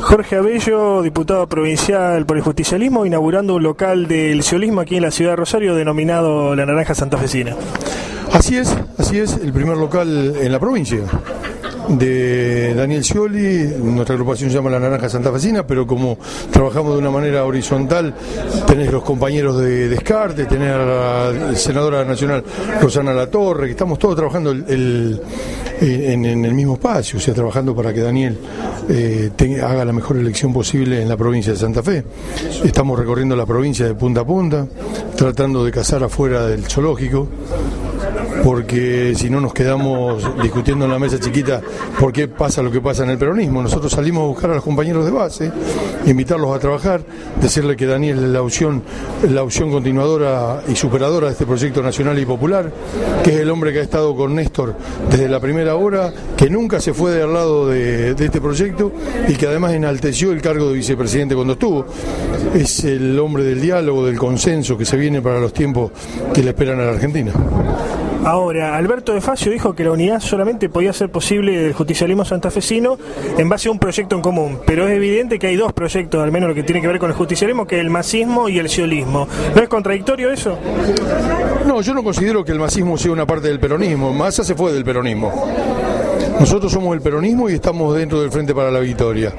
Jorge Abello, diputado provincial por el justicialismo, inaugurando un local del ciolismo aquí en la ciudad de Rosario denominado La Naranja Santafesina. Así es, el primer local en la provincia de Daniel Scioli. Nuestra agrupación se llama La Naranja Santafesina, pero como trabajamos de una manera horizontal, tenés los compañeros de Descartes, tenés a la senadora nacional Rosana Latorre, que estamos todos trabajando en el mismo espacio, o sea, trabajando para que Daniel haga la mejor elección posible en la provincia de Santa Fe. Estamos recorriendo la provincia de punta a punta, tratando de cazar afuera del zoológico, porque si no nos quedamos discutiendo en la mesa chiquita por qué pasa lo que pasa en el peronismo. Nosotros salimos a buscar a los compañeros de base, invitarlos a trabajar, decirle que Daniel es la opción continuadora y superadora de este proyecto nacional y popular, que es el hombre que ha estado con Néstor desde la primera hora, que nunca se fue del lado de este proyecto y que además enalteció el cargo de vicepresidente cuando estuvo. Es el hombre del diálogo, del consenso que se viene para los tiempos que le esperan a la Argentina. Ahora, Alberto de Facio dijo que la unidad solamente podía ser posible del justicialismo santafesino en base a un proyecto en común, pero es evidente que hay dos proyectos, al menos lo que tiene que ver con el justicialismo, que es el masismo y el ciolismo. ¿No es contradictorio eso? No, yo no considero que el masismo sea una parte del peronismo. Massa se fue del peronismo. Nosotros somos el peronismo y estamos dentro del Frente para la Victoria.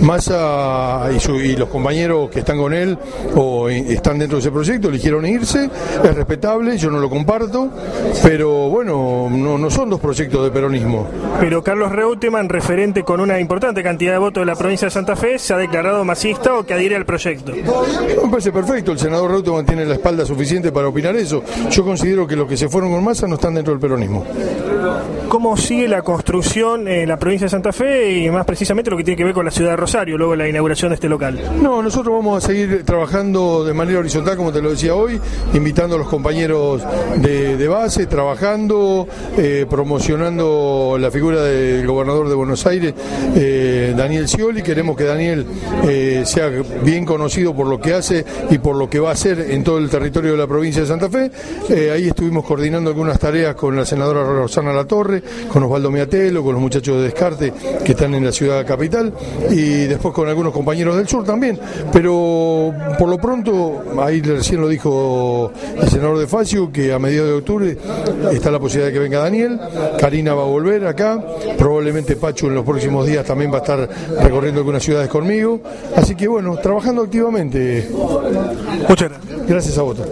Massa y los compañeros que están con él o están dentro de ese proyecto eligieron irse, es respetable, yo no lo comparto, pero bueno, no son dos proyectos de peronismo. Pero Carlos Reutemann, referente con una importante cantidad de votos de la provincia de Santa Fe, se ha declarado masista o que adhiere al proyecto. Me parece perfecto, el senador Reutemann tiene la espalda suficiente para opinar eso. Yo considero que los que se fueron con Massa no están dentro del peronismo. ¿Cómo sigue la construcción en la provincia de Santa Fe y más precisamente lo que tiene que ver con la ciudad de Rosario, luego de la inauguración de este local? No, nosotros vamos a seguir trabajando de manera horizontal, como te lo decía hoy, invitando a los compañeros de base, trabajando, promocionando la figura del gobernador de Buenos Aires, Daniel Scioli. Queremos que Daniel sea bien conocido por lo que hace y por lo que va a hacer en todo el territorio de la provincia de Santa Fe. Ahí estuvimos coordinando algunas tareas con la senadora Rosana Latorre, con Osvaldo Miatelo, con los muchachos de Descartes que están en la ciudad capital y después con algunos compañeros del sur también, pero por lo pronto, ahí recién lo dijo el senador de Facio, que a mediados de octubre está la posibilidad de que venga Daniel, Karina va a volver acá, probablemente Pachu en los próximos días también va a estar recorriendo algunas ciudades conmigo, así que bueno, trabajando activamente. Muchas gracias. Gracias a vos.